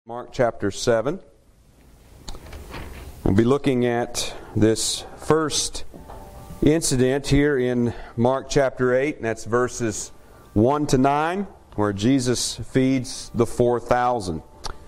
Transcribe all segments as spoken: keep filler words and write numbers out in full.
Mark chapter seven. We'll be looking at this first incident here in Mark chapter eight, and that's verses one to nine, where Jesus feeds the four thousand.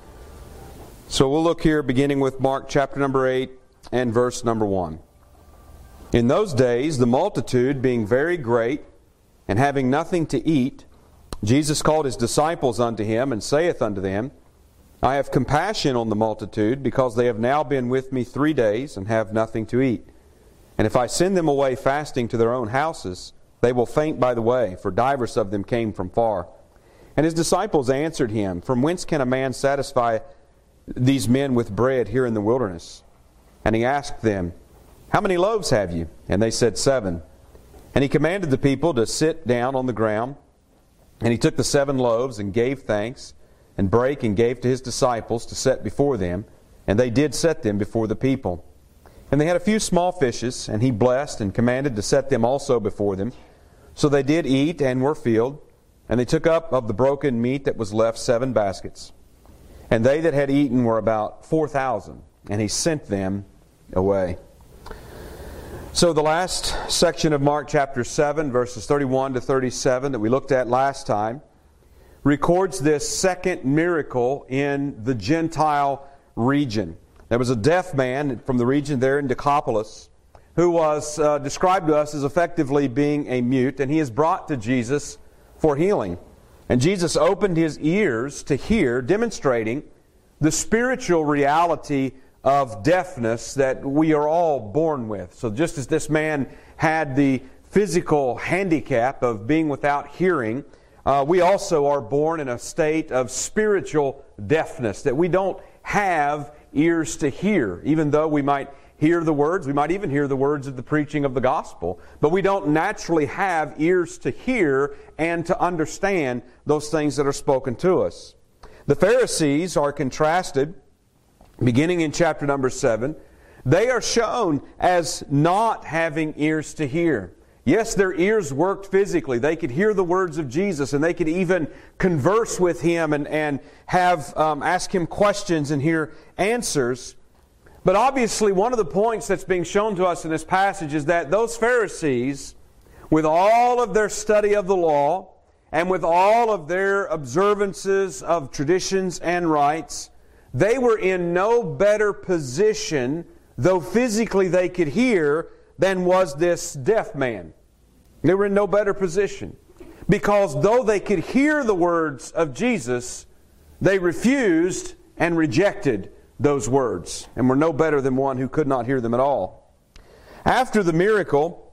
So we'll look here beginning with Mark chapter number eight and verse number one. In those days, the multitude being very great, and having nothing to eat, Jesus called his disciples unto him, and saith unto them, I have compassion on the multitude, because they have now been with me three days, and have nothing to eat. And if I send them away fasting to their own houses, they will faint by the way, for divers of them came from far. And his disciples answered him, From whence can a man satisfy these men with bread here in the wilderness? And he asked them, How many loaves have you? And they said, Seven. And he commanded the people to sit down on the ground. And he took the seven loaves, and gave thanks, and brake, and gave to his disciples to set before them. And they did set them before the people. And they had a few small fishes, and he blessed, and commanded to set them also before them. So they did eat, and were filled. And they took up of the broken meat that was left seven baskets. And they that had eaten were about four thousand. And he sent them away. So the last section of Mark chapter seven, verses thirty-one to thirty-seven, that we looked at last time, records this second miracle in the Gentile region. There was a deaf man from the region there in Decapolis who was uh, described to us as effectively being a mute, and he is brought to Jesus for healing. And Jesus opened his ears to hear, demonstrating the spiritual reality of deafness that we are all born with. So just as this man had the physical handicap of being without hearing, Uh, we also are born in a state of spiritual deafness, that we don't have ears to hear, even though we might hear the words, we might even hear the words of the preaching of the gospel, but we don't naturally have ears to hear and to understand those things that are spoken to us. The Pharisees are contrasted, beginning in chapter number seven. They are shown as not having ears to hear. Yes, their ears worked physically. They could hear the words of Jesus, and they could even converse with Him and, and have um, ask Him questions and hear answers. But obviously, one of the points that's being shown to us in this passage is that those Pharisees, with all of their study of the law, and with all of their observances of traditions and rites, they were in no better position, though physically they could hear, than was this deaf man. They were in no better position. Because though they could hear the words of Jesus, they refused and rejected those words, and were no better than one who could not hear them at all. After the miracle,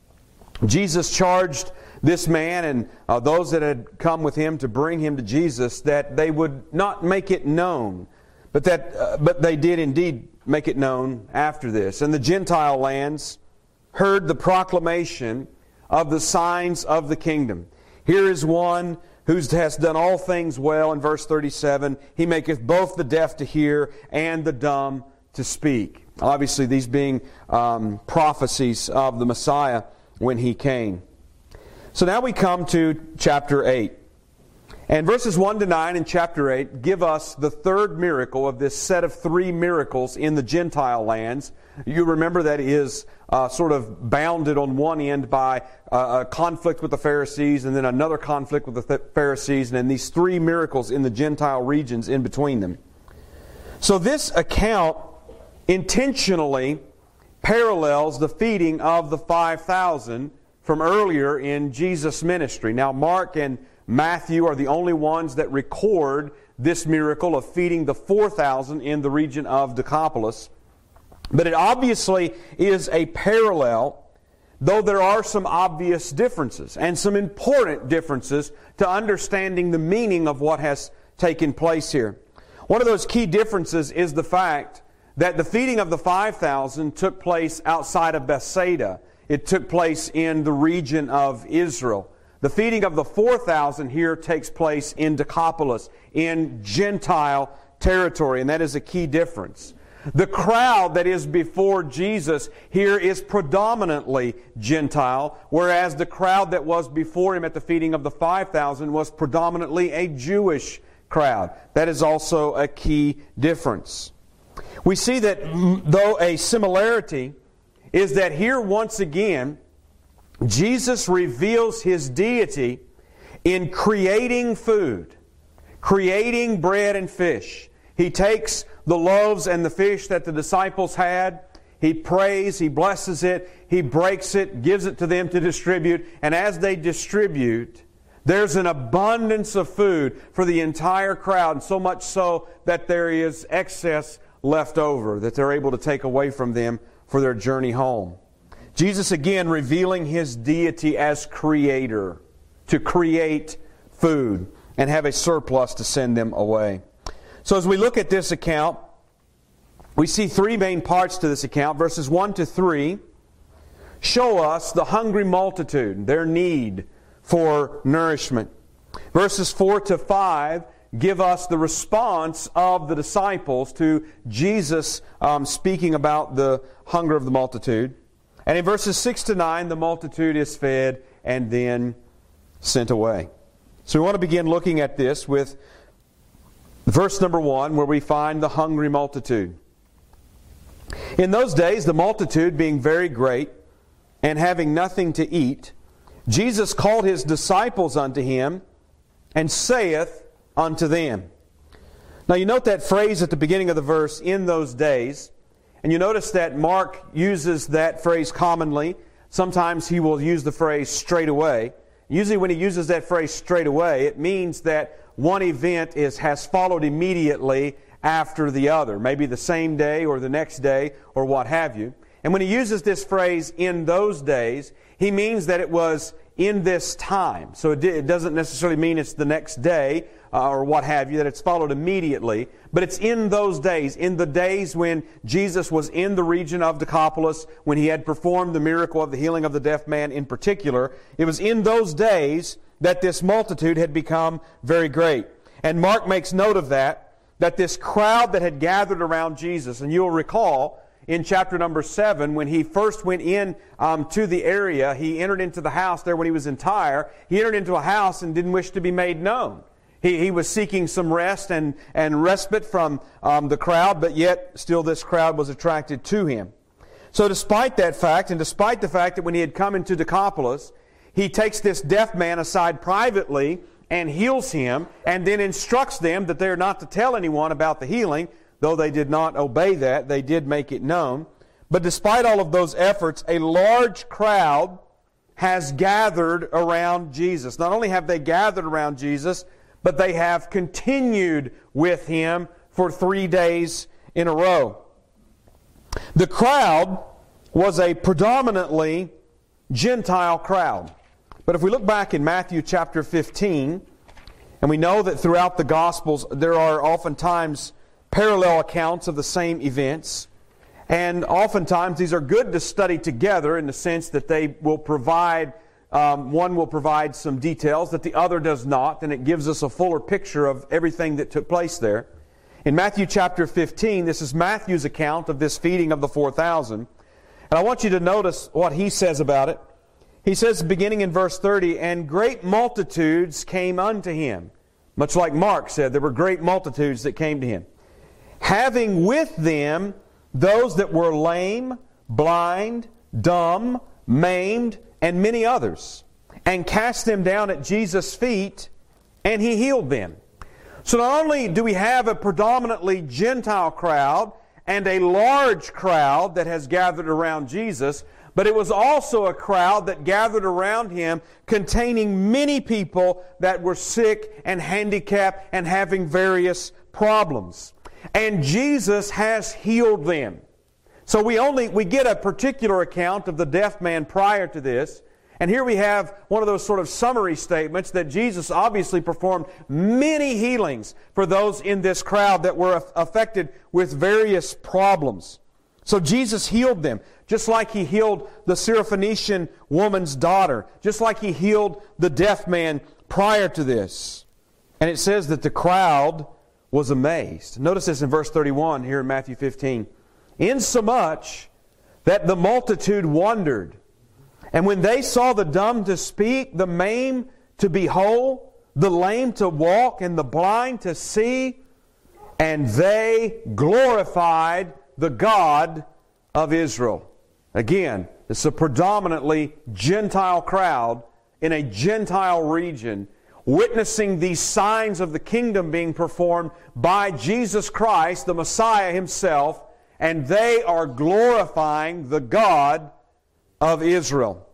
Jesus charged this man and uh, those that had come with him to bring him to Jesus that they would not make it known, but that uh, but they did indeed make it known after this. And the Gentile lands heard the proclamation of the signs of the kingdom. Here is one who has done all things well. In verse thirty-seven, he maketh both the deaf to hear and the dumb to speak. Obviously, these being um, prophecies of the Messiah when He came. So now we come to chapter eight. And verses one to nine in chapter eight give us the third miracle of this set of three miracles in the Gentile lands. You remember that is uh, sort of bounded on one end by uh, a conflict with the Pharisees, and then another conflict with the th- Pharisees, and then these three miracles in the Gentile regions in between them. So this account intentionally parallels the feeding of the five thousand from earlier in Jesus' ministry. Now Mark and Matthew are the only ones that record this miracle of feeding the four thousand in the region of Decapolis. But it obviously is a parallel, though there are some obvious differences and some important differences to understanding the meaning of what has taken place here. One of those key differences is the fact that the feeding of the five thousand took place outside of Bethsaida. It took place in the region of Israel. The feeding of the four thousand here takes place in Decapolis, in Gentile territory, and that is a key difference. The crowd that is before Jesus here is predominantly Gentile, whereas the crowd that was before Him at the feeding of the five thousand was predominantly a Jewish crowd. That is also a key difference. We see that though a similarity is that here once again, Jesus reveals His deity in creating food, creating bread and fish. He takes the loaves and the fish that the disciples had, He prays, He blesses it, He breaks it, gives it to them to distribute, and as they distribute, there's an abundance of food for the entire crowd, and so much so that there is excess left over that they're able to take away from them for their journey home. Jesus again revealing His deity as creator, to create food and have a surplus to send them away. So as we look at this account, we see three main parts to this account. Verses one to three show us the hungry multitude, their need for nourishment. Verses four to five give us the response of the disciples to Jesus um, speaking about the hunger of the multitude. And in verses six to nine, the multitude is fed and then sent away. So we want to begin looking at this with verse number one, where we find the hungry multitude. In those days, the multitude being very great, and having nothing to eat, Jesus called His disciples unto Him, and saith unto them. Now you note that phrase at the beginning of the verse, in those days, and you notice that Mark uses that phrase commonly. Sometimes he will use the phrase straight away. Usually when he uses that phrase straight away, it means that one event is has followed immediately after the other, maybe the same day or the next day or what have you. And when he uses this phrase, in those days, he means that it was in this time. So it, it doesn't necessarily mean it's the next day uh, or what have you, that it's followed immediately. But it's in those days, in the days when Jesus was in the region of Decapolis, when He had performed the miracle of the healing of the deaf man in particular. It was in those days that this multitude had become very great. And Mark makes note of that, that this crowd that had gathered around Jesus, and you'll recall in chapter number seven, when he first went in um, to the area, he entered into the house there when he was in Tyre. He entered into a house and didn't wish to be made known. He, he was seeking some rest and, and respite from um, the crowd, but yet still this crowd was attracted to him. So despite that fact, and despite the fact that when he had come into Decapolis, he takes this deaf man aside privately and heals him, and then instructs them that they are not to tell anyone about the healing. Though they did not obey that, they did make it known. But despite all of those efforts, a large crowd has gathered around Jesus. Not only have they gathered around Jesus, but they have continued with Him for three days in a row. The crowd was a predominantly Gentile crowd. But if we look back in Matthew chapter fifteen, and we know that throughout the Gospels there are oftentimes parallel accounts of the same events, and oftentimes these are good to study together in the sense that they will provide, um, one will provide some details that the other does not, and it gives us a fuller picture of everything that took place there. In Matthew chapter fifteen, this is Matthew's account of this feeding of the four thousand, and I want you to notice what he says about it. He says, beginning in verse thirty, and great multitudes came unto Him. Much like Mark said, there were great multitudes that came to Him. Having with them those that were lame, blind, dumb, maimed, and many others, and cast them down at Jesus' feet, and He healed them. So not only do we have a predominantly Gentile crowd and a large crowd that has gathered around Jesus, but it was also a crowd that gathered around Him containing many people that were sick and handicapped and having various problems. And Jesus has healed them. So we only we get a particular account of the deaf man prior to this. And here we have one of those sort of summary statements that Jesus obviously performed many healings for those in this crowd that were affected with various problems. So Jesus healed them, just like He healed the Syrophoenician woman's daughter, just like He healed the deaf man prior to this. And it says that the crowd was amazed. Notice this in verse thirty-one here in Matthew fifteen. Insomuch that the multitude wondered. And when they saw the dumb to speak, the maimed to be whole, the lame to walk, and the blind to see, and they glorified the God of Israel. Again, it's a predominantly Gentile crowd in a Gentile region, witnessing these signs of the kingdom being performed by Jesus Christ, the Messiah Himself, and they are glorifying the God of Israel.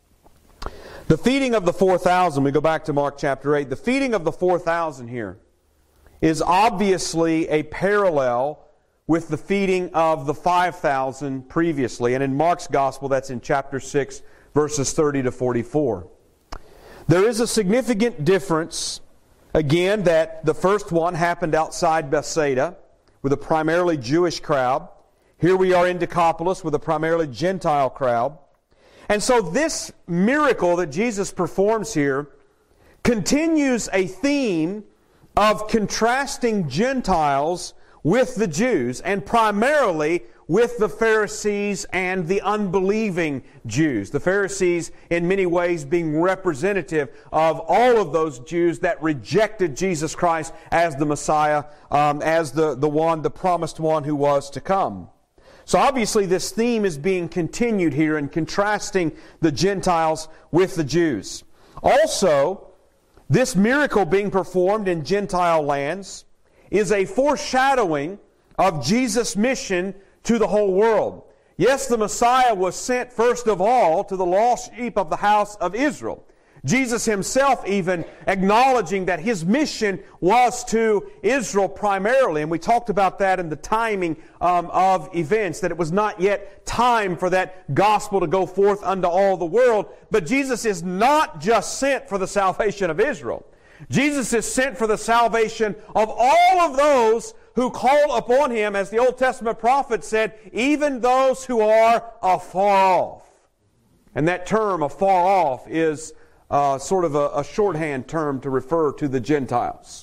The feeding of the four thousand, we go back to Mark chapter eight, the feeding of the four thousand here is obviously a parallel with the feeding of the five thousand previously. And in Mark's Gospel, that's in chapter six, verses thirty to forty-four. There is a significant difference, again, that the first one happened outside Bethsaida with a primarily Jewish crowd. Here we are in Decapolis with a primarily Gentile crowd. And so this miracle that Jesus performs here continues a theme of contrasting Gentiles with the Jews, and primarily with the Pharisees and the unbelieving Jews. The Pharisees, in many ways, being representative of all of those Jews that rejected Jesus Christ as the Messiah, um, as the, the one, the promised one who was to come. So obviously this theme is being continued here in contrasting the Gentiles with the Jews. Also, this miracle being performed in Gentile lands is a foreshadowing of Jesus' mission to the whole world. Yes, the Messiah was sent first of all to the lost sheep of the house of Israel. Jesus Himself even acknowledging that His mission was to Israel primarily. And we talked about that in the timing um, of events, that it was not yet time for that gospel to go forth unto all the world. But Jesus is not just sent for the salvation of Israel. Jesus is sent for the salvation of all of those who call upon Him, as the Old Testament prophet said, even those who are afar off. And that term, afar off, is uh, sort of a, a shorthand term to refer to the Gentiles.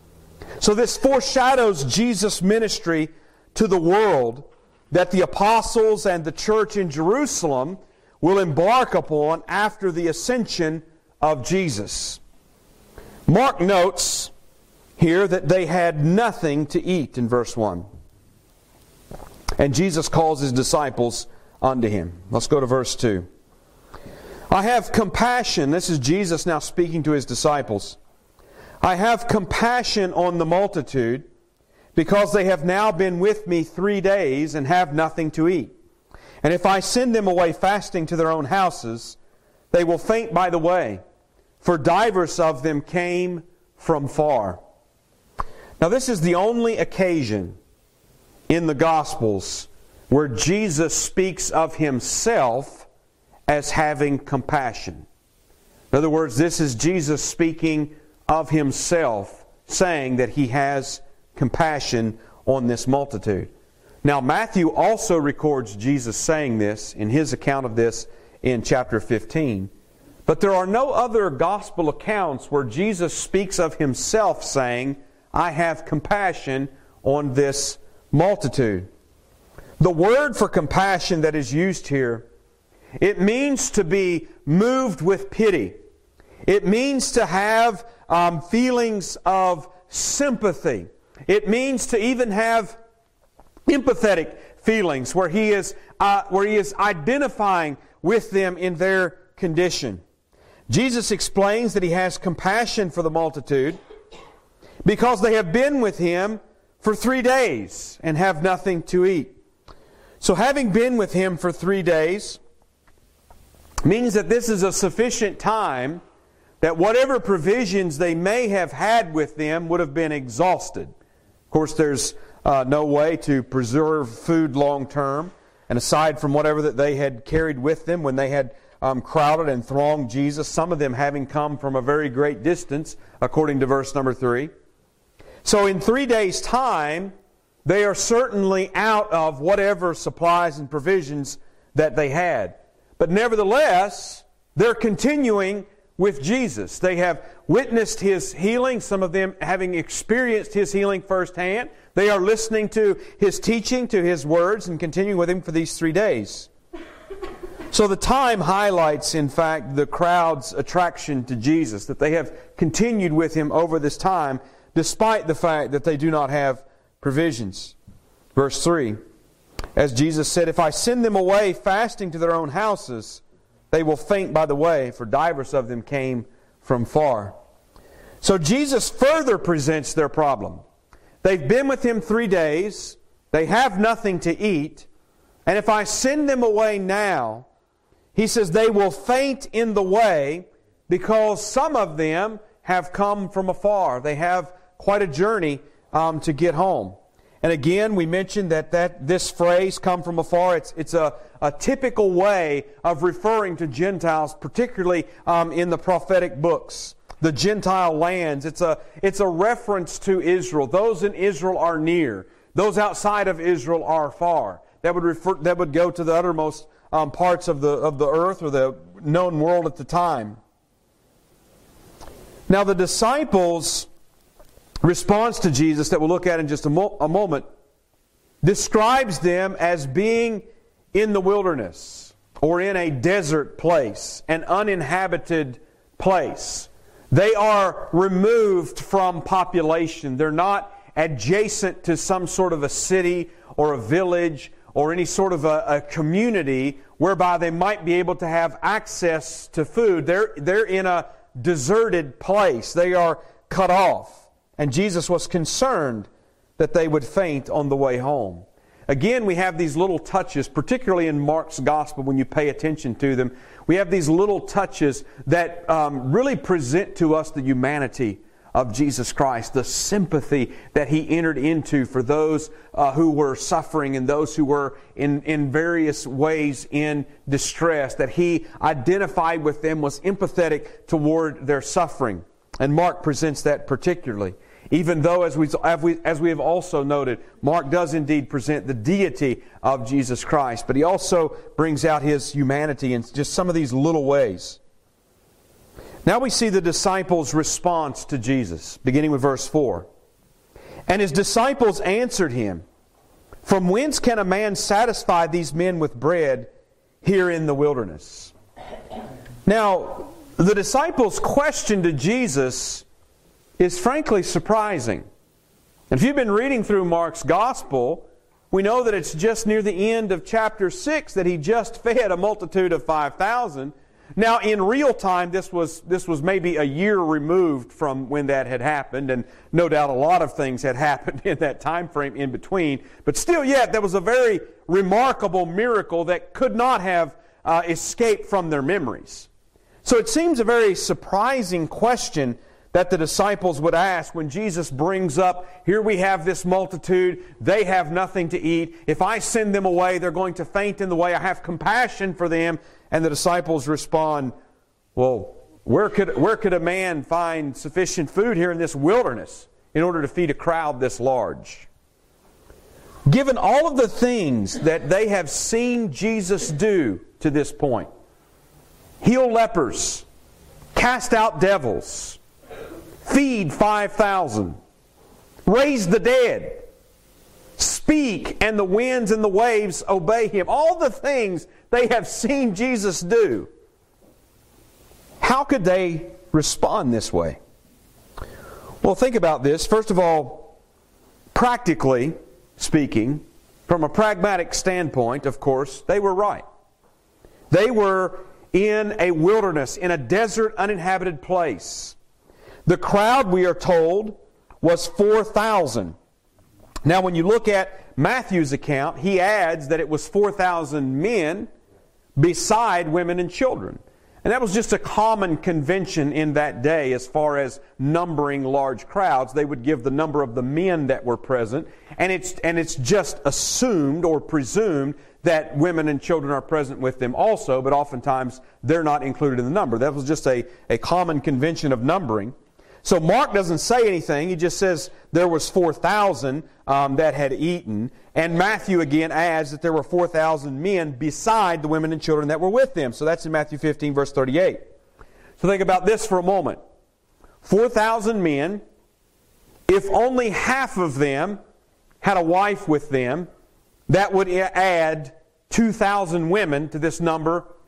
So this foreshadows Jesus' ministry to the world that the apostles and the church in Jerusalem will embark upon after the ascension of Jesus. Mark notes here that they had nothing to eat in verse one. And Jesus calls His disciples unto Him. Let's go to verse two. I have compassion. This is Jesus now speaking to His disciples. I have compassion on the multitude, because they have now been with me three days and have nothing to eat. And if I send them away fasting to their own houses, they will faint by the way, for divers of them came from far. Now this is the only occasion in the Gospels where Jesus speaks of Himself as having compassion. In other words, this is Jesus speaking of Himself, saying that He has compassion on this multitude. Now Matthew also records Jesus saying this in his account of this in chapter fifteen. But there are no other gospel accounts where Jesus speaks of Himself saying, I have compassion on this multitude. The word for compassion that is used here, it means to be moved with pity. It means to have um, feelings of sympathy. It means to even have empathetic feelings where he is uh, where he is identifying with them in their condition. Jesus explains that He has compassion for the multitude because they have been with Him for three days and have nothing to eat. So having been with Him for three days means that this is a sufficient time that whatever provisions they may have had with them would have been exhausted. Of course, there's uh, no way to preserve food long term. And aside from whatever that they had carried with them when they had um, crowded and thronged Jesus, some of them having come from a very great distance, according to verse number three. So in three days' time, they are certainly out of whatever supplies and provisions that they had. But nevertheless, they're continuing with Jesus. They have witnessed His healing, some of them having experienced His healing firsthand. They are listening to His teaching, to His words, and continuing with Him for these three days. So the time highlights, in fact, the crowd's attraction to Jesus, that they have continued with Him over this time, despite the fact that they do not have provisions. Verse three, as Jesus said, "If I send them away fasting to their own houses, they will faint by the way, for divers of them came from far." So Jesus further presents their problem. They've been with Him three days, they have nothing to eat, and if I send them away now, He says they will faint in the way, because some of them have come from afar. They have quite a journey um, to get home. And again, we mentioned that, that this phrase, "come from afar," it's, it's a, a typical way of referring to Gentiles, particularly um, in the prophetic books. The Gentile lands, it's a, it's a reference to Israel. Those in Israel are near. Those outside of Israel are far. That would refer, that would go to the uttermost um, parts of the, of the earth or the known world at the time. Now the disciples' response to Jesus, that we'll look at in just a, mo- a moment, describes them as being in the wilderness or in a desert place, an uninhabited place. They are removed from population. They're not adjacent to some sort of a city or a village or any sort of a, a community whereby they might be able to have access to food. They're, they're in a deserted place. They are cut off. And Jesus was concerned that they would faint on the way home. Again, we have these little touches, particularly in Mark's Gospel when you pay attention to them. We have these little touches that um, really present to us the humanity of Jesus Christ, the sympathy that He entered into for those uh, who were suffering and those who were in, in various ways in distress, that He identified with them, was empathetic toward their suffering. And Mark presents that particularly. Even though, as we, as we as we have also noted, Mark does indeed present the deity of Jesus Christ, but he also brings out His humanity in just some of these little ways. Now we see the disciples' response to Jesus, beginning with verse four. "And His disciples answered Him, 'From whence can a man satisfy these men with bread here in the wilderness?'" Now, the disciples' question to Jesus is frankly surprising. And if you've been reading through Mark's Gospel, we know that it's just near the end of chapter six that He just fed a multitude of five thousand. Now, in real time, this was this was maybe a year removed from when that had happened, and no doubt a lot of things had happened in that time frame in between. But still yet, there was a very remarkable miracle that could not have uh, escaped from their memories. So it seems a very surprising question that the disciples would ask when Jesus brings up, here we have this multitude, they have nothing to eat. If I send them away, they're going to faint in the way. I have compassion for them. And the disciples respond, well, where could, where could a man find sufficient food here in this wilderness in order to feed a crowd this large? Given all of the things that they have seen Jesus do to this point, heal lepers, cast out devils, feed five thousand, raise the dead, speak and the winds and the waves obey Him. All the things they have seen Jesus do. How could they respond this way? Well, think about this. First of all, practically speaking, from a pragmatic standpoint, of course, they were right. They were in a wilderness, in a desert, uninhabited place. The crowd, we are told, was four thousand. Now, when you look at Matthew's account, he adds that it was four thousand men beside women and children. And that was just a common convention in that day as far as numbering large crowds. They would give the number of the men that were present, and it's and it's just assumed or presumed that women and children are present with them also, but oftentimes they're not included in the number. That was just a, a common convention of numbering. So Mark doesn't say anything. He just says there was four thousand um, that had eaten. And Matthew again adds that there were four thousand men beside the women and children that were with them. So that's in Matthew fifteen, verse thirty-eight. So think about this for a moment. four thousand men, if only half of them had a wife with them, that would add two thousand women to this number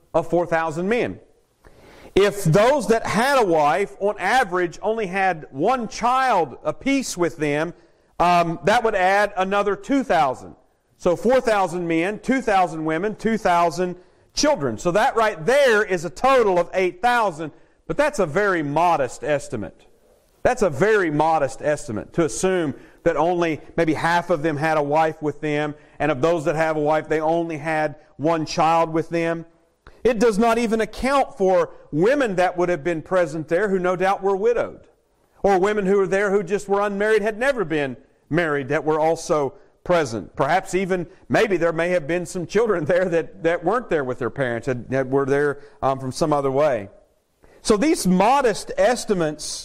of four thousand men. If those that had a wife, on average, only had one child apiece with them, um, that would add another two thousand. So four thousand men, two thousand women, two thousand children. So that right there is a total of eight thousand. But that's a very modest estimate. That's a very modest estimate to assume that only maybe half of them had a wife with them, and of those that have a wife, they only had one child with them. It does not even account for women that would have been present there who no doubt were widowed, or women who were there who just were unmarried, had never been married, that were also present. Perhaps even, maybe there may have been some children there that, that weren't there with their parents, that, that were there um, from some other way. So these modest estimates,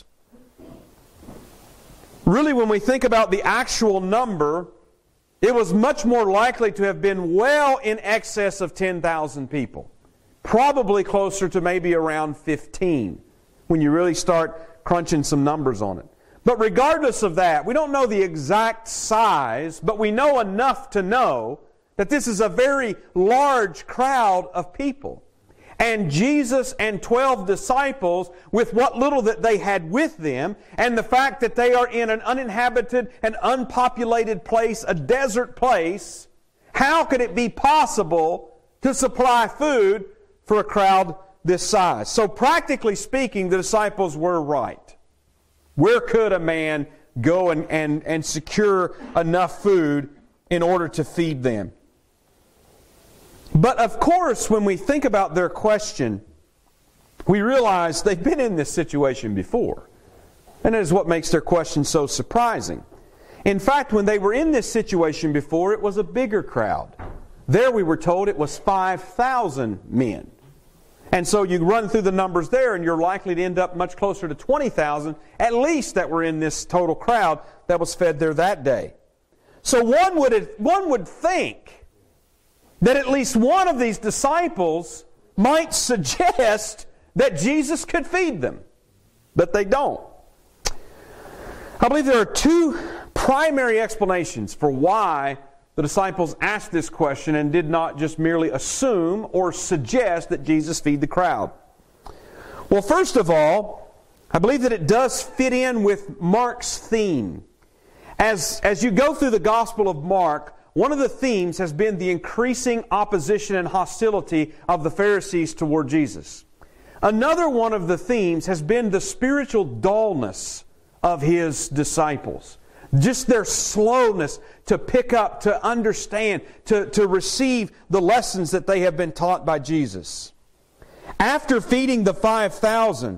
really when we think about the actual number, it was much more likely to have been well in excess of ten thousand people. Probably closer to maybe around fifteen, when you really start crunching some numbers on it. But regardless of that, we don't know the exact size, but we know enough to know that this is a very large crowd of people. And Jesus and twelve disciples, with what little that they had with them, and the fact that they are in an uninhabited and unpopulated place, a desert place, how could it be possible to supply food for a crowd this size? So practically speaking, the disciples were right. Where could a man go and, and, and secure enough food in order to feed them? But of course, when we think about their question, we realize they've been in this situation before. And it is what makes their question so surprising. In fact, when they were in this situation before, it was a bigger crowd. There we were told it was five thousand men. And so you run through the numbers there and you're likely to end up much closer to twenty thousand, at least, that were in this total crowd that was fed there that day. So one would, one would think that at least one of these disciples might suggest that Jesus could feed them. But they don't. I believe there are two primary explanations for why the disciples asked this question and did not just merely assume or suggest that Jesus feed the crowd. Well, first of all, I believe that it does fit in with Mark's theme. As, as you go through the Gospel of Mark, one of the themes has been the increasing opposition and hostility of the Pharisees toward Jesus. Another one of the themes has been the spiritual dullness of His disciples. Just their slowness to pick up, to understand, to, to receive the lessons that they have been taught by Jesus. After feeding the five thousand,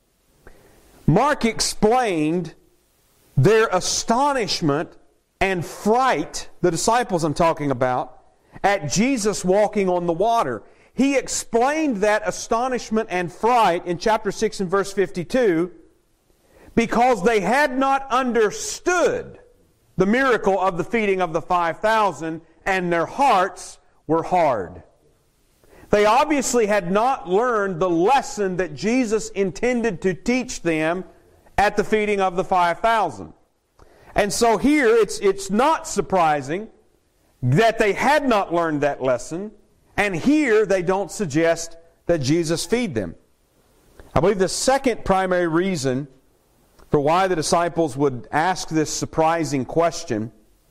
Mark explained their astonishment and fright, the disciples I'm talking about, at Jesus walking on the water. He explained that astonishment and fright in chapter six and verse fifty-two because they had not understood the miracle of the feeding of the five thousand, and their hearts were hard. They obviously had not learned the lesson that Jesus intended to teach them at the feeding of the five thousand. And so here, it's, it's not surprising that they had not learned that lesson, and here they don't suggest that Jesus feed them. I believe the second primary reason for why the disciples would ask this surprising question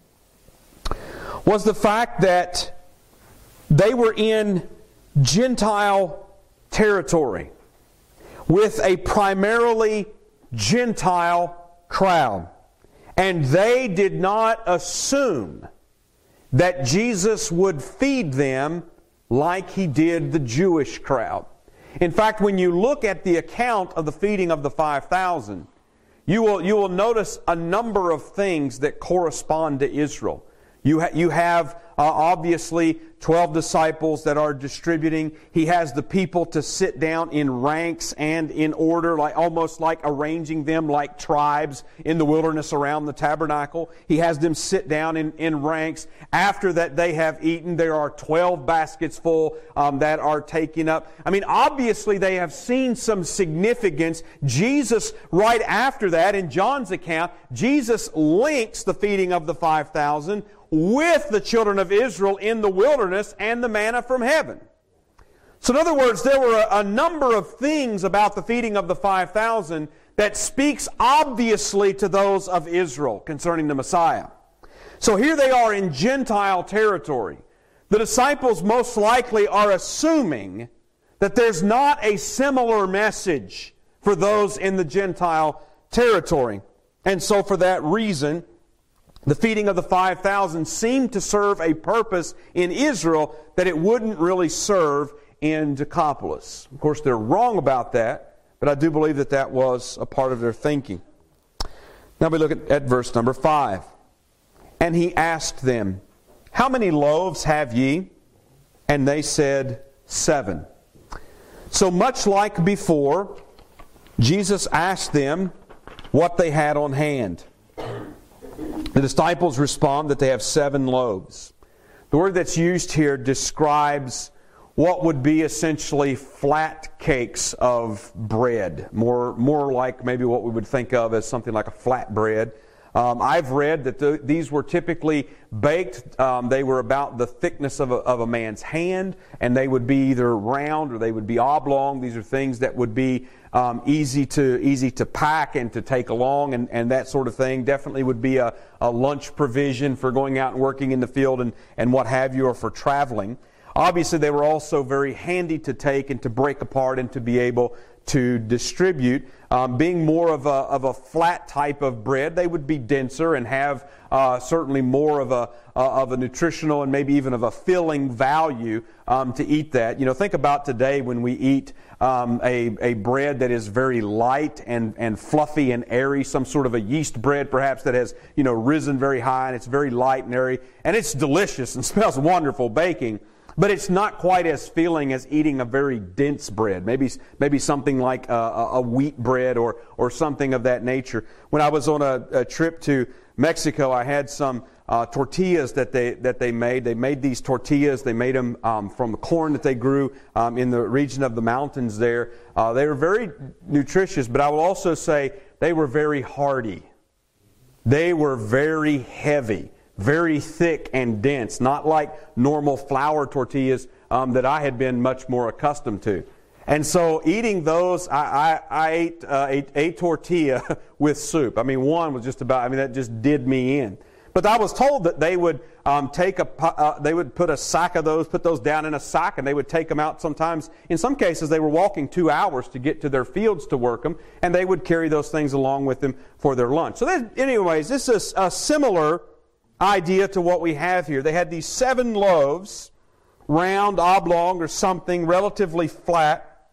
was the fact that they were in Gentile territory with a primarily Gentile crowd. And they did not assume that Jesus would feed them like He did the Jewish crowd. In fact, when you look at the account of the feeding of the five thousand, you will, you will notice a number of things that correspond to Israel. You, ha- you have uh, obviously twelve disciples that are distributing. He has the people to sit down in ranks and in order, like almost like arranging them like tribes in the wilderness around the tabernacle. He has them sit down in, in ranks. After that they have eaten, there are twelve baskets full um, that are taken up. I mean, obviously they have seen some significance. Jesus, right after that, in John's account, Jesus links the feeding of the five thousand with the children of Israel in the wilderness and the manna from heaven. So in other words, there were a, a number of things about the feeding of the five thousand that speaks obviously to those of Israel concerning the Messiah. So here they are in Gentile territory. The disciples most likely are assuming that there's not a similar message for those in the Gentile territory. And so for that reason, the feeding of the five thousand seemed to serve a purpose in Israel that it wouldn't really serve in Decapolis. Of course, they're wrong about that, but I do believe that that was a part of their thinking. Now we look at, at verse number five. And he asked them, how many loaves have ye? And they said, seven. So much like before, Jesus asked them what they had on hand. The disciples respond that they have seven loaves. The word that's used here describes what would be essentially flat cakes of bread. More, more like maybe what we would think of as something like a flat bread. Um, I've read that the, these were typically baked. Um, they were about the thickness of a, of a man's hand, and they would be either round or they would be oblong. These are things that would be um, easy to easy to pack and to take along, and, and that sort of thing. Definitely would be a, a lunch provision for going out and working in the field and, and what have you, or for traveling. Obviously, they were also very handy to take and to break apart and to be able to distribute. Um, being more of a, of a flat type of bread, they would be denser and have uh, certainly more of a uh, of a nutritional and maybe even of a filling value um, to eat that. You know, think about today when we eat um, a a bread that is very light and and fluffy and airy, some sort of a yeast bread perhaps that has you know risen very high and it's very light and airy and it's delicious and smells wonderful baking. But it's not quite as filling as eating a very dense bread. Maybe maybe something like a, a wheat bread or or something of that nature. When I was on a, a trip to Mexico, I had some uh, tortillas that they that they made. They made these tortillas. They made them um, from the corn that they grew um, in the region of the mountains there. Uh, they were very nutritious, but I will also say they were very hearty. They were very heavy. Very thick and dense, not like normal flour tortillas um, that I had been much more accustomed to. And so eating those, I, I, I ate uh, a, a tortilla with soup. I mean, one was just about, I mean, that just did me in. But I was told that they would um, take a, uh, they would put a sack of those, put those down in a sack, and they would take them out sometimes. In some cases, they were walking two hours to get to their fields to work them, and they would carry those things along with them for their lunch. So that, anyways, this is a similar idea to what we have here. They had these seven loaves, round, oblong, or something, relatively flat.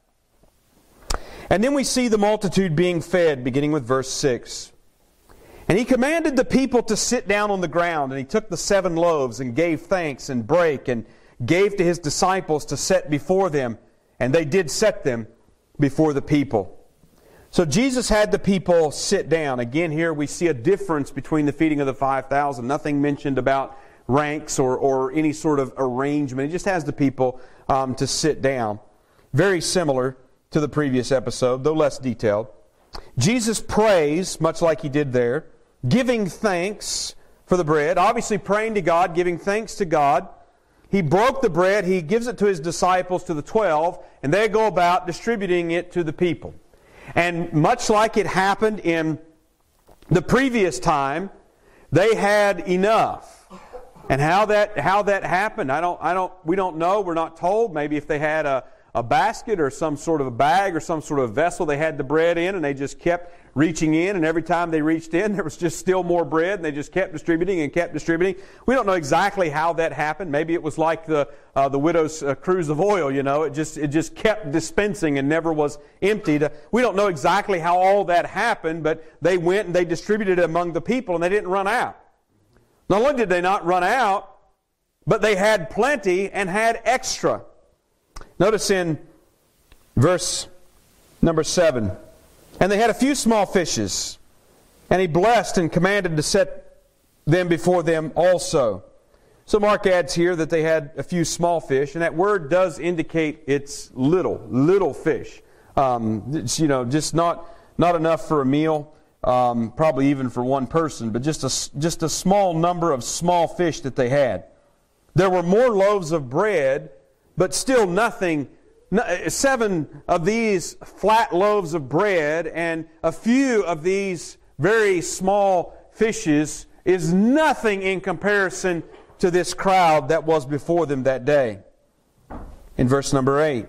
And then we see the multitude being fed, beginning with verse six. And he commanded the people to sit down on the ground, and he took the seven loaves and gave thanks and brake and gave to his disciples to set before them, and they did set them before the people. So Jesus had the people sit down. Again, here we see a difference between the feeding of the five thousand. Nothing mentioned about ranks or, or any sort of arrangement. He just has the people um, to sit down. Very similar to the previous episode, though less detailed. Jesus prays, much like he did there, giving thanks for the bread. Obviously praying to God, giving thanks to God. He broke the bread. He gives it to his disciples, to the twelve, and they go about distributing it to the people. And much like it happened in the previous time, they had enough. And how that how that happened, I don't I don't we don't know. We're not told. Maybe if they had a, a basket or some sort of a bag or some sort of vessel they had the bread in, and they just kept reaching in, and every time they reached in, there was just still more bread, and they just kept distributing and kept distributing. We don't know exactly how that happened. Maybe it was like the uh, the widow's uh, cruse of oil, you know. It just it just kept dispensing and never was emptied. We don't know exactly how all that happened, but they went and they distributed it among the people, and they didn't run out. Not only did they not run out, but they had plenty and had extra. Notice in verse number seven, and they had a few small fishes, and he blessed and commanded to set them before them also. So Mark adds here that they had a few small fish, and that word does indicate it's little, little fish. Um, it's, you know, just not not enough for a meal, um, probably even for one person, but just a just a small number of small fish that they had. There were more loaves of bread, but still nothing seven of these flat loaves of bread and a few of these very small fishes is nothing in comparison to this crowd that was before them that day. In verse number eight.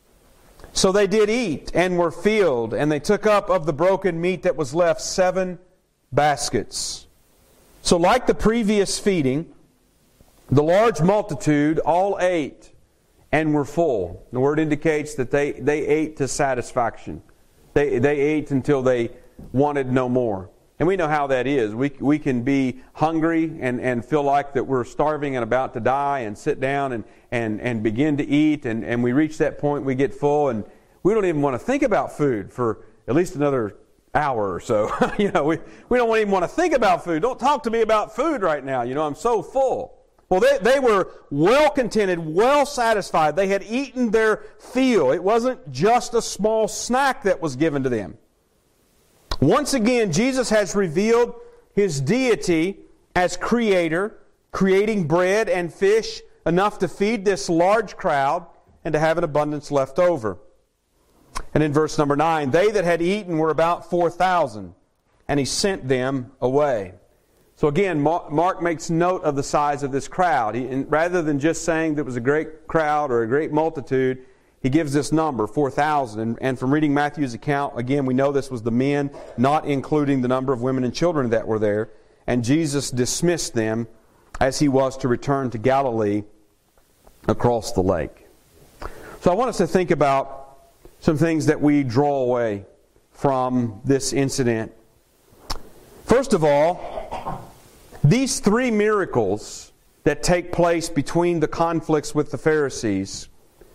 So they did eat and were filled, and they took up of the broken meat that was left seven baskets. So like the previous feeding, the large multitude all ate and were full. The word indicates that they, they ate to satisfaction. They, they ate until they wanted no more. And we know how that is. We, we can be hungry and, and feel like that we're starving and about to die and sit down and, and, and begin to eat. And, and we reach that point, we get full, and we don't even want to think about food for at least another hour or so. you know, we, we don't even want to think about food. Don't talk to me about food right now. You know, I'm so full. Well, they, they were well contented, well satisfied. They had eaten their fill. It wasn't just a small snack that was given to them. Once again, Jesus has revealed His deity as Creator, creating bread and fish enough to feed this large crowd and to have an abundance left over. And in verse number nine, they that had eaten were about four thousand, and He sent them away. So again, Mark makes note of the size of this crowd. He, and rather than just saying that it was a great crowd or a great multitude, he gives this number, four thousand. And, and from reading Matthew's account, again, we know this was the men, not including the number of women and children that were there. And Jesus dismissed them as He was to return to Galilee across the lake. So I want us to think about some things that we draw away from this incident. First of all, these three miracles that take place between the conflicts with the Pharisees,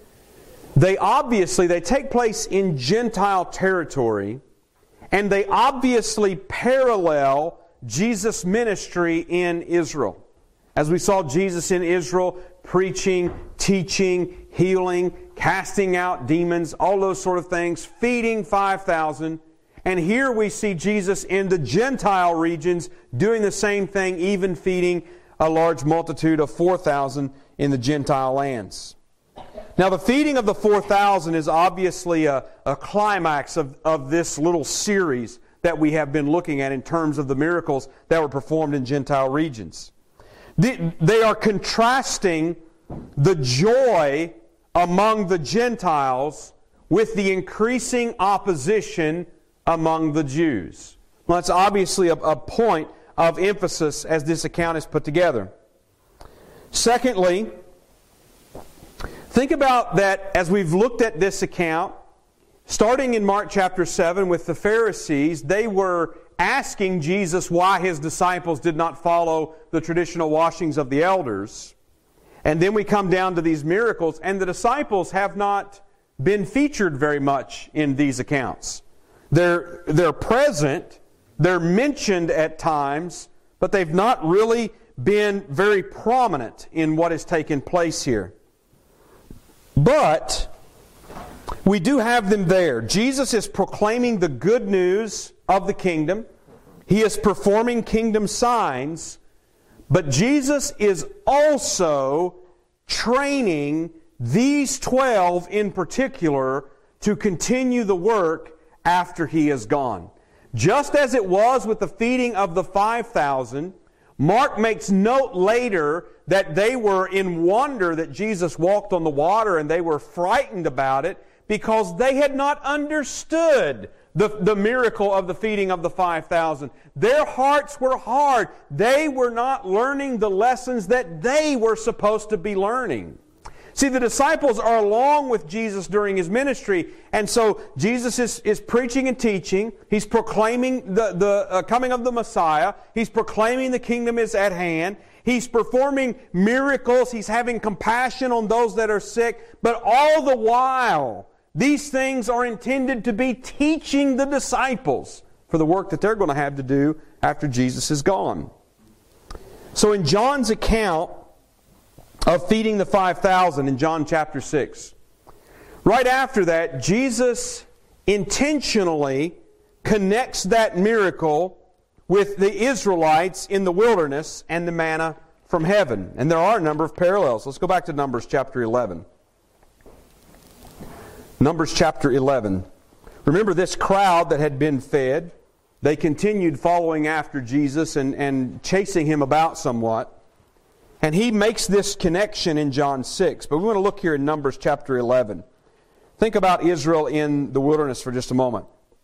they obviously, they take place in Gentile territory, and they obviously parallel Jesus' ministry in Israel. As we saw Jesus in Israel preaching, teaching, healing, casting out demons, all those sort of things, feeding five thousand. And here we see Jesus in the Gentile regions doing the same thing, even feeding a large multitude of four thousand in the Gentile lands. Now the feeding of the four thousand is obviously a, a climax of, of this little series that we have been looking at in terms of the miracles that were performed in Gentile regions. They, they are contrasting the joy among the Gentiles with the increasing opposition among the Jews. Well, that's obviously a, a point of emphasis as this account is put together. Secondly, think about that as we've looked at this account, starting in Mark chapter seven with the Pharisees, they were asking Jesus why His disciples did not follow the traditional washings of the elders. And then we come down to these miracles, and the disciples have not been featured very much in these accounts. They're, they're present, they're mentioned at times, but they've not really been very prominent in what has taken place here. But we do have them there. Jesus is proclaiming the good news of the kingdom. He is performing kingdom signs. But Jesus is also training these twelve in particular to continue the work after He is gone. Just as it was with the feeding of the five thousand, Mark makes note later that they were in wonder that Jesus walked on the water, and they were frightened about it because they had not understood the, the miracle of the feeding of the five thousand. Their hearts were hard. They were not learning the lessons that they were supposed to be learning. See, the disciples are along with Jesus during His ministry, and so Jesus is, is preaching and teaching. He's proclaiming the, the uh, coming of the Messiah. He's proclaiming the kingdom is at hand. He's performing miracles. He's having compassion on those that are sick. But all the while, these things are intended to be teaching the disciples for the work that they're going to have to do after Jesus is gone. So in John's account of feeding the five thousand in John chapter six, right after that, Jesus intentionally connects that miracle with the Israelites in the wilderness and the manna from heaven. And there are a number of parallels. Let's go back to Numbers chapter eleven. Numbers chapter eleven. Remember this crowd that had been fed. They continued following after Jesus and, and chasing Him about somewhat. And He makes this connection in John six. But we want to look here in Numbers chapter eleven. Think about Israel in the wilderness for just a moment.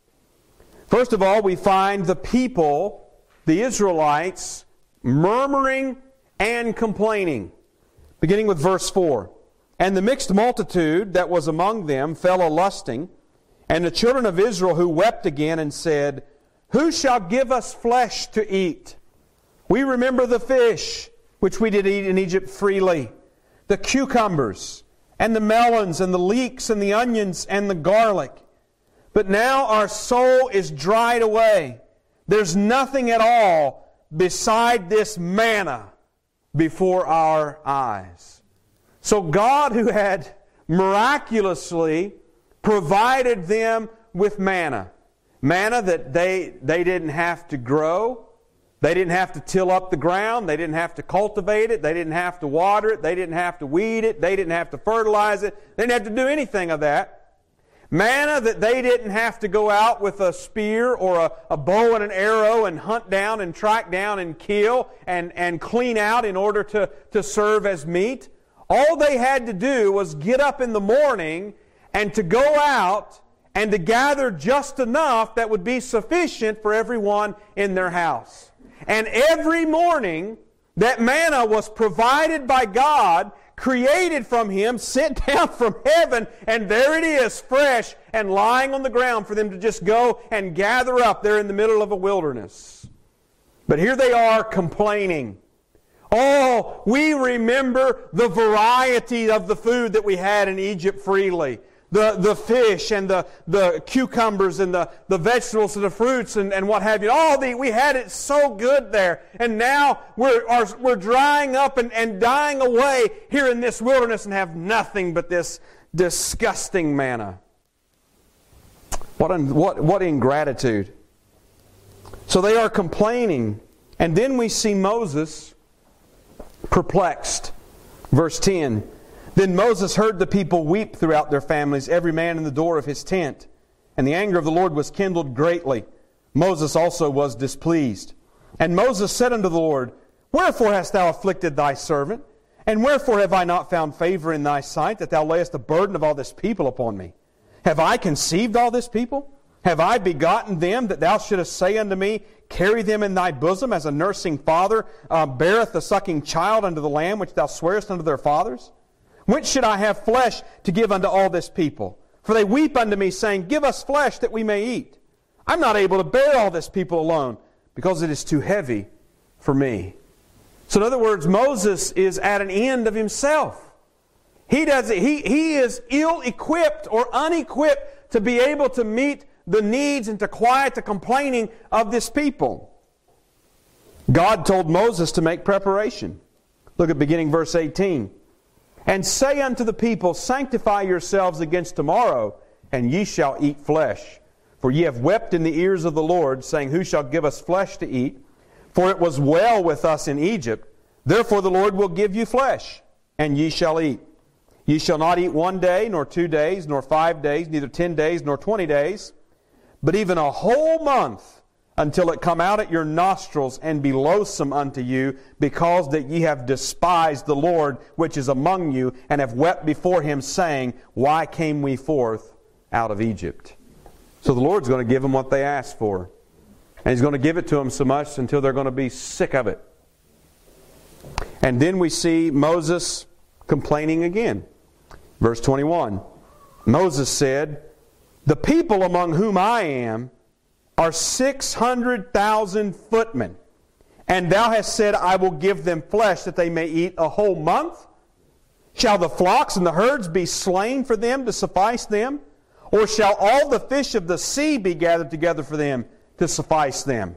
First of all, we find the people, the Israelites, murmuring and complaining. Beginning with verse four. And the mixed multitude that was among them fell a-lusting, and the children of Israel who wept again and said, Who shall give us flesh to eat? We remember the fish, which we did eat in Egypt freely, the cucumbers, and the melons, and the leeks, and the onions, and the garlic. But now our soul is dried away. There's nothing at all beside this manna before our eyes. So God, who had miraculously provided them with manna, manna that they, they didn't have to grow, they didn't have to till up the ground, they didn't have to cultivate it, they didn't have to water it, they didn't have to weed it, they didn't have to fertilize it, they didn't have to do anything of that. Manna that they didn't have to go out with a spear or a, a bow and an arrow and hunt down and track down and kill and, and clean out in order to, to serve as meat. All they had to do was get up in the morning and to go out and to gather just enough that would be sufficient for everyone in their house. And every morning, that manna was provided by God, created from Him, sent down from heaven, and there it is, fresh and lying on the ground for them to just go and gather up there in the middle of a wilderness. But here they are complaining. Oh, we remember the variety of the food that we had in Egypt freely. The, the fish and the, the cucumbers and the, the vegetables and the fruits and, and what have you. All the, we had it so good there. And now we're, are, we're drying up and, and dying away here in this wilderness and have nothing but this disgusting manna. What, un, what, what ingratitude. So they are complaining. And then we see Moses perplexed. Verse ten. Then Moses heard the people weep throughout their families, every man in the door of his tent. And the anger of the Lord was kindled greatly. Moses also was displeased. And Moses said unto the Lord, Wherefore hast thou afflicted thy servant? And wherefore have I not found favor in thy sight, that thou layest the burden of all this people upon me? Have I conceived all this people? Have I begotten them, that thou shouldest say unto me, Carry them in thy bosom, as a nursing father uh, beareth the sucking child unto the lamb, which thou swarest unto their fathers? Whence should I have flesh to give unto all this people? For they weep unto me, saying, Give us flesh that we may eat. I'm not able to bear all this people alone, because it is too heavy for me. So in other words, Moses is at an end of himself. He does he, he is ill-equipped or unequipped to be able to meet the needs and to quiet the complaining of this people. God told Moses to make preparation. Look at beginning verse eighteen. And say unto the people, Sanctify yourselves against tomorrow, and ye shall eat flesh. For ye have wept in the ears of the Lord, saying, Who shall give us flesh to eat? For it was well with us in Egypt. Therefore the Lord will give you flesh, and ye shall eat. Ye shall not eat one day, nor two days, nor five days, neither ten days, nor twenty days, but even a whole month, until it come out at your nostrils and be loathsome unto you, because that ye have despised the Lord which is among you, and have wept before Him, saying, Why came we forth out of Egypt? So the Lord's going to give them what they asked for. And He's going to give it to them so much until they're going to be sick of it. And then we see Moses complaining again. Verse twenty-one. Moses said, The people among whom I am are six hundred thousand footmen. And thou hast said, I will give them flesh that they may eat a whole month? Shall the flocks and the herds be slain for them to suffice them? Or shall all the fish of the sea be gathered together for them to suffice them?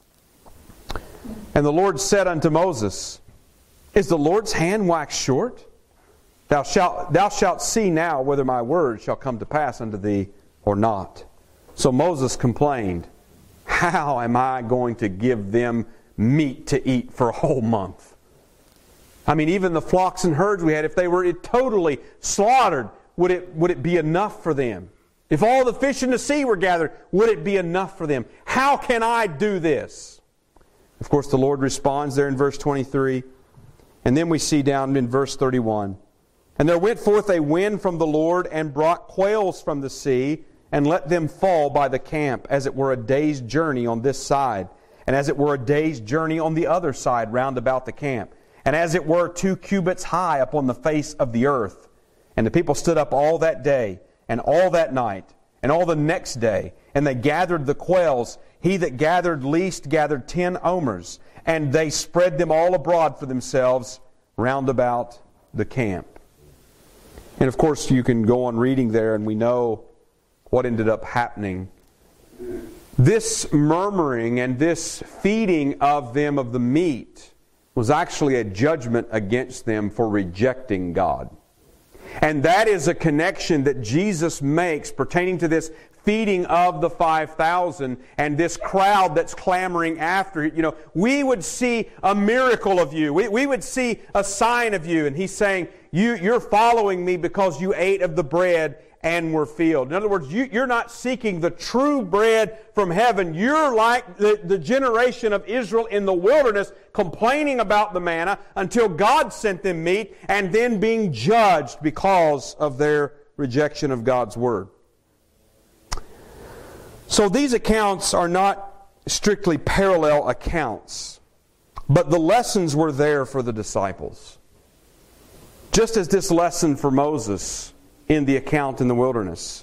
And the Lord said unto Moses, Is the Lord's hand waxed short? Thou shalt, thou shalt see now whether my word shall come to pass unto thee or not. So Moses complained, How am I going to give them meat to eat for a whole month? I mean, even the flocks and herds we had, if they were totally slaughtered, would it, would it be enough for them? If all the fish in the sea were gathered, would it be enough for them? How can I do this? Of course, the Lord responds there in verse twenty-three. And then we see down in verse thirty-one. And there went forth a wind from the Lord and brought quails from the sea and let them fall by the camp, as it were a day's journey on this side, and as it were a day's journey on the other side round about the camp, and as it were two cubits high upon the face of the earth. And the people stood up all that day, and all that night, and all the next day, and they gathered the quails. He that gathered least gathered ten omers, and they spread them all abroad for themselves round about the camp. And of course, you can go on reading there, and we know what ended up happening. This murmuring and this feeding of them of the meat was actually a judgment against them for rejecting God. And that is a connection that Jesus makes pertaining to this feeding of the five thousand and this crowd that's clamoring after it. You know, we would see a miracle of you. We, we would see a sign of you. And He's saying, you, you're following me because you ate of the bread and were filled. In other words, you, you're not seeking the true bread from heaven. You're like the, the generation of Israel in the wilderness, complaining about the manna until God sent them meat, and then being judged because of their rejection of God's Word. So these accounts are not strictly parallel accounts, but the lessons were there for the disciples. Just as this lesson for Moses in the account in the wilderness.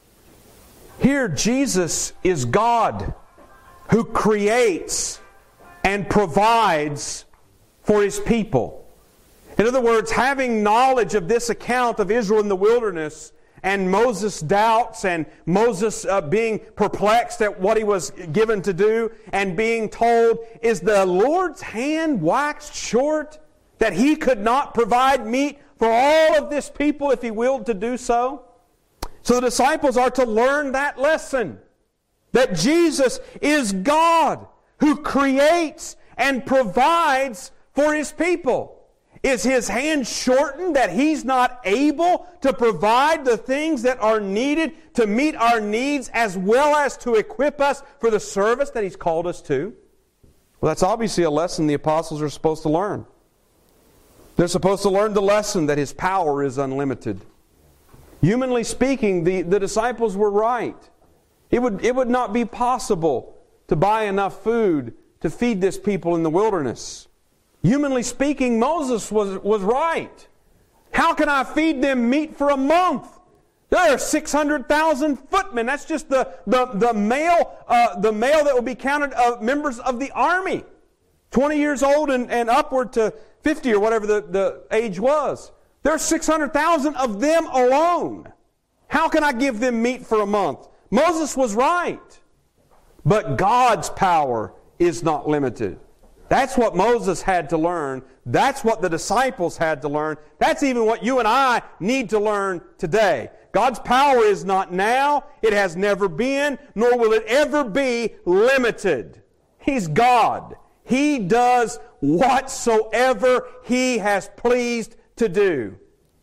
Here, Jesus is God who creates and provides for His people. In other words, having knowledge of this account of Israel in the wilderness, and Moses' doubts, and Moses uh, being perplexed at what he was given to do, and being told, is the Lord's hand waxed short that He could not provide meat for all of this people if He willed to do so? So the disciples are to learn that lesson, that Jesus is God who creates and provides for His people. Is His hand shortened that He's not able to provide the things that are needed to meet our needs as well as to equip us for the service that He's called us to? Well, that's obviously a lesson the apostles are supposed to learn. They're supposed to learn the lesson that His power is unlimited. Humanly speaking, the, the disciples were right. It would, it would not be possible to buy enough food to feed this people in the wilderness. Humanly speaking, Moses was, was right. How can I feed them meat for a month? There are six hundred thousand footmen. That's just the, the, the, male, uh, the male that will be counted of members of the army. twenty years old and, and upward to fifty or whatever the, the age was. There are six hundred thousand of them alone. How can I give them meat for a month? Moses was right. But God's power is not limited. That's what Moses had to learn. That's what the disciples had to learn. That's even what you and I need to learn today. God's power is not now, it has never been, nor will it ever be limited. He's God. He does whatsoever He has pleased to do.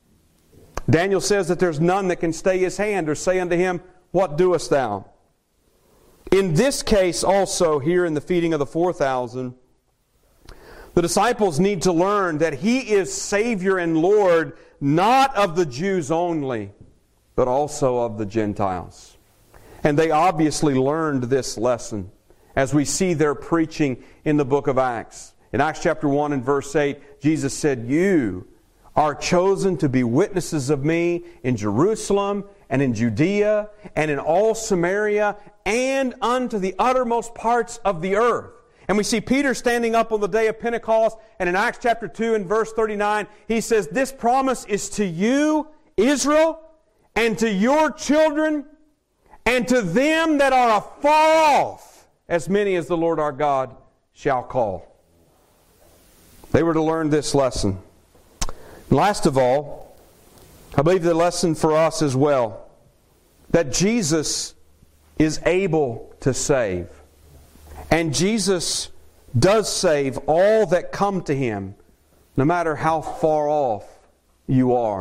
Daniel says that there's none that can stay His hand or say unto Him, what doest thou? In this case also, here in the feeding of the four thousand, the disciples need to learn that He is Savior and Lord, not of the Jews only, but also of the Gentiles. And they obviously learned this lesson as we see their preaching in the book of Acts. In Acts chapter one and verse eight, Jesus said, you are chosen to be witnesses of me in Jerusalem and in Judea and in all Samaria and unto the uttermost parts of the earth. And we see Peter standing up on the day of Pentecost, and in Acts chapter two and verse thirty-nine, he says, this promise is to you, Israel, and to your children, and to them that are afar off, as many as the Lord our God shall call. They were to learn this lesson. And last of all, I believe the lesson for us as well, that Jesus is able to save. And Jesus does save all that come to Him, no matter how far off you are.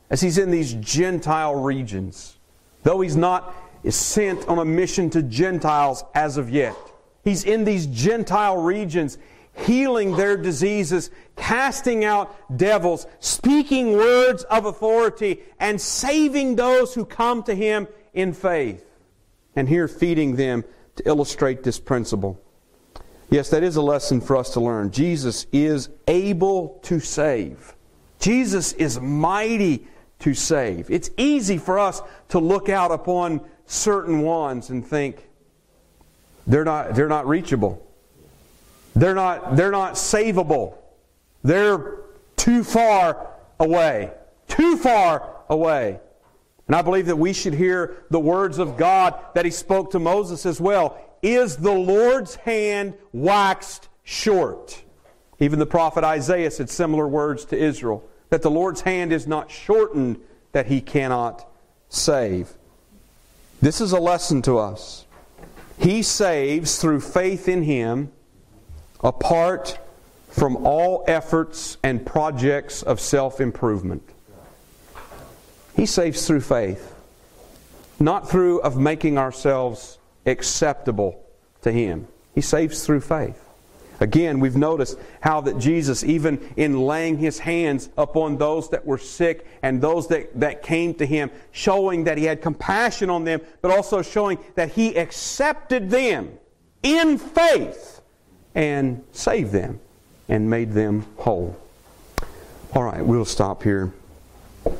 as He's in these Gentile regions. Though He's not sent on a mission to Gentiles as of yet. He's in these Gentile regions, healing their diseases, casting out devils, speaking words of authority, and saving those who come to Him in faith. And here feeding them to illustrate this principle. Yes, that is a lesson for us to learn. Jesus is able to save. Jesus is mighty to save. It's easy for us to look out upon certain ones and think they're not they're not reachable. They're not they're not savable. They're too far away. Too far away. And I believe that we should hear the words of God that He spoke to Moses as well. Is the Lord's hand waxed short? Even the prophet Isaiah said similar words to Israel. That the Lord's hand is not shortened that He cannot save. This is a lesson to us. He saves through faith in Him apart from all efforts and projects of self-improvement. He saves through faith. Not through of making ourselves acceptable to Him. He saves through faith. Again, we've noticed how that Jesus, even in laying His hands upon those that were sick and those that, that came to Him, showing that He had compassion on them, but also showing that He accepted them in faith and saved them and made them whole. All right, we'll stop here.